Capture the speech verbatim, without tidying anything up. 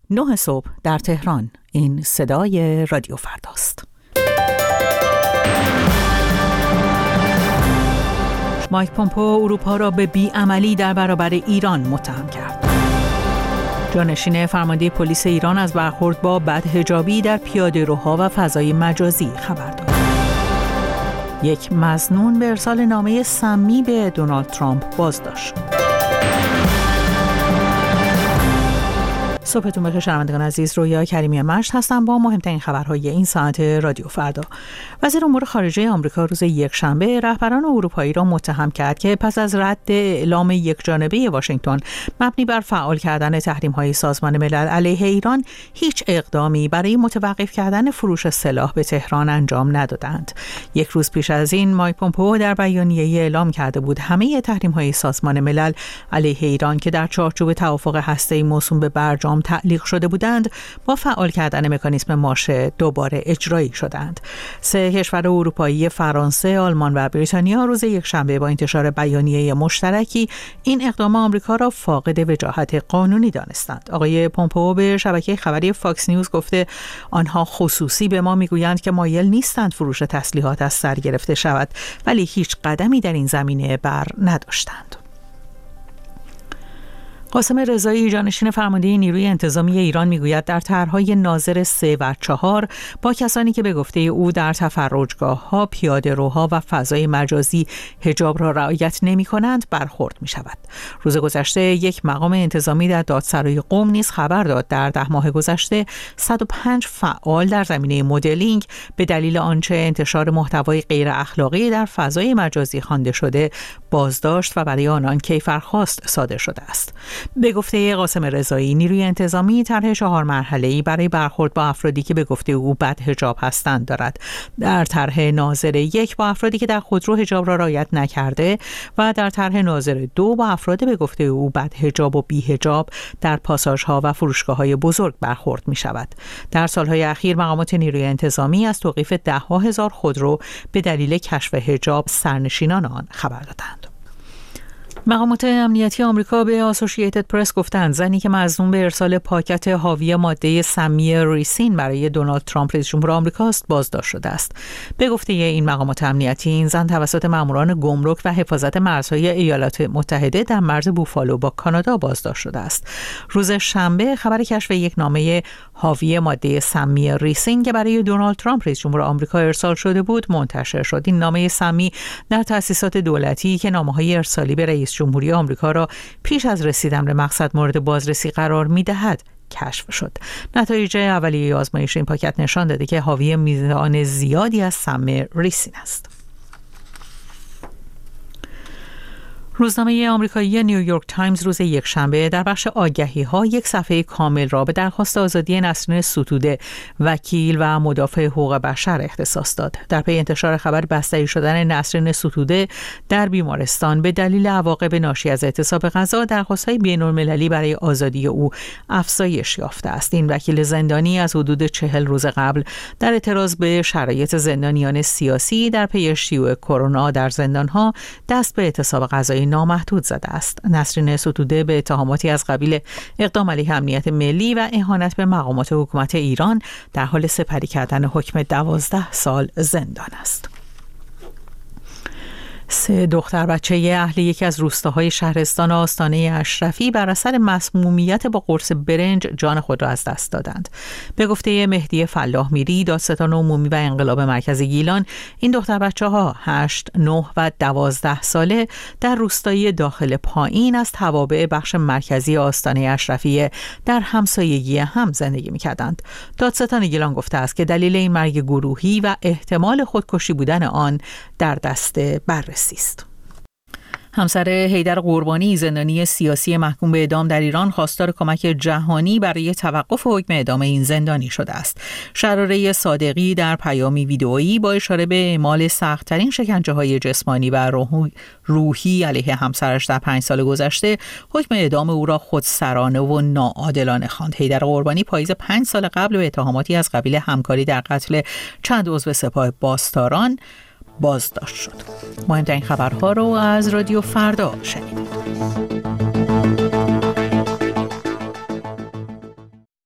نه صبح در تهران. این صدای رادیو فرداست. مایک پومپئو اروپا را به بی‌عملی در برابر ایران متهم کرد. جانشین فرمانده پلیس ایران از برخورد با بدحجابی در پیاده‌روها و فضای مجازی خبر داد. یک مظنون به ارسال نامه سمی به دونالد ترامپ بازداشت. صبحتون بخیر شنوندگان عزیز، رویا کریمی مشت هستم با مهمترین خبرهای این ساعت رادیو فردا. وزیر امور خارجه آمریکا روز یکشنبه رهبران اروپایی را متهم کرد که پس از رد اعلام یکجانبه واشنگتن مبنی بر فعال کردن تحریم‌های سازمان ملل علیه ایران هیچ اقدامی برای متوقف کردن فروش سلاح به تهران انجام ندادند. یک روز پیش از این مایک پومپئو در بیانیه‌ای اعلام کرده بود همه تحریم‌های سازمان ملل علیه ایران که در چارچوب توافق هسته‌ای موسوم به برجام تعلیق شده بودند با فعال کردن مکانیزم ماشه دوباره اجرایی شدند. سه کشور اروپایی فرانسه، آلمان و بریتانیا روز یکشنبه با انتشار بیانیه مشترکی این اقدام آمریکا را فاقد وجاهت قانونی دانستند. آقای پومپئو به شبکه خبری فاکس نیوز گفته آنها خصوصی به ما میگویند که مایل نیستند فروش تسلیحات از سر گرفته شود، ولی هیچ قدمی در این زمینه بر نداشتند. قاسم رضایی جانشین فرمانده نیروی انتظامی ایران میگوید در طرح‌های ناظر سه و چهار با کسانی که به گفته او در تفرجگاه‌ها، پیاده‌روها و فضای مجازی حجاب را رعایت نمی‌کنند برخورد می‌شود. روز گذشته یک مقام انتظامی در دادسرای قم نیز خبر داد در ده ماه گذشته صد و پنج فعال در زمینه مدلینگ به دلیل آنچه انتشار محتوای غیر اخلاقی در فضای مجازی خوانده شده بازداشت و برای آنان کیفرخواست صادر شده است. به گفته قاسم رضایی نیروی انتظامی طرح چهار مرحله‌ای برای برخورد با افرادی که به گفته او بدحجاب هستند دارد. در طرح ناظر یک با افرادی که در خودرو حجاب را رعایت نکرده و در طرح ناظر دو با افراد به گفته او بدحجاب و بی‌حجاب در پاساژها و فروشگاه‌های بزرگ برخورد می شود. در سالهای اخیر مقامات نیروی انتظامی از توقیف ده‌ها هزار خودرو به دلیل کشف حجاب سرنشینان آن خبر دادند. مقامات امنیتی آمریکا به آسوشییتد پرس گفتند زنی که مظنون به ارسال پاکت حاوی ماده سمی ریسین برای دونالد ترامپ رئیس جمهور آمریکاست بازداشت شده است. به گفته این مقامات امنیتی این زن توسط ماموران گمرک و حفاظت مرزهای ایالات متحده در مرز بوفالو با کانادا بازداشت شده است. روز شنبه خبر کشف یک نامه حاوی ماده سمی ریسین که برای دونالد ترامپ رئیس جمهور آمریکا ارسال شده بود منتشر شد. این نامه سمی در تأسیسات دولتی که نامه‌های ارسالی به رئیس جمهوری آمریکا را پیش از رسیدن به مقصد مورد بازرسی قرار می‌دهد کشف شد. نتایج اولیه آزمایش این پاکت نشان داده که حاوی میزان زیادی از سم ریسین است. روزنامه آمریکایی نیویورک تایمز روز یکشنبه در بخش آگهی‌ها یک صفحه کامل را به درخواست آزادی نسرین ستوده وکیل و مدافع حقوق بشر اختصاص داد. در پی انتشار خبر بستری شدن نسرین ستوده در بیمارستان به دلیل عواقب ناشی از اعتصاب غذا، درخواست‌های بین‌المللی برای آزادی او افزایش یافته است. این وکیل زندانی از حدود چهل روز قبل در اعتراض به شرایط زندانیان سیاسی در پی شیوع کرونا در زندان‌ها دست به اعتصاب غذایی نامحدود زده است. نسرین ستوده به اتهاماتی از قبیل اقدام علیه امنیت ملی و اهانت به مقامات حکومت ایران در حال سپری کردن حکم دوازده سال زندان است. سه دختر بچه اهل یکی از روستاهای شهرستان آستانه اشرفی بر اثر مسمومیت با قرص برنج جان خود را از دست دادند. به گفته مهدی فلاح میری دادستان عمومی و انقلاب مرکزی گیلان، این دختر بچه ها هشت، نه و دوازده ساله در روستایی داخل پایین از توابع بخش مرکزی آستانه اشرفی در همسایگی هم زندگی می‌کردند. دادستان گیلان گفته است که دلیل این مرگ گروهی و احتمال خودکشی بودن آن در دست بررسی است. همسر حیدر قربانی زندانی سیاسی محکوم به اعدام در ایران خواستار کمک جهانی برای توقف حکم اعدام این زندانی شده است. شراره صادقی در پیامی ویدئویی با اشاره به اعمال سخت‌ترین شکنجه‌های جسمانی و روحی علیه همسرش در پنج سال گذشته حکم اعدام او را خودسرانه و ناعادلانه خواند. حیدر قربانی پاییز پنج سال قبل به اتهاماتی از قبیل همکاری در قتل چند عضو سپاه پاسداران بازداشت شد. مهمترین خبرها رو از رادیو فردا شنیدید.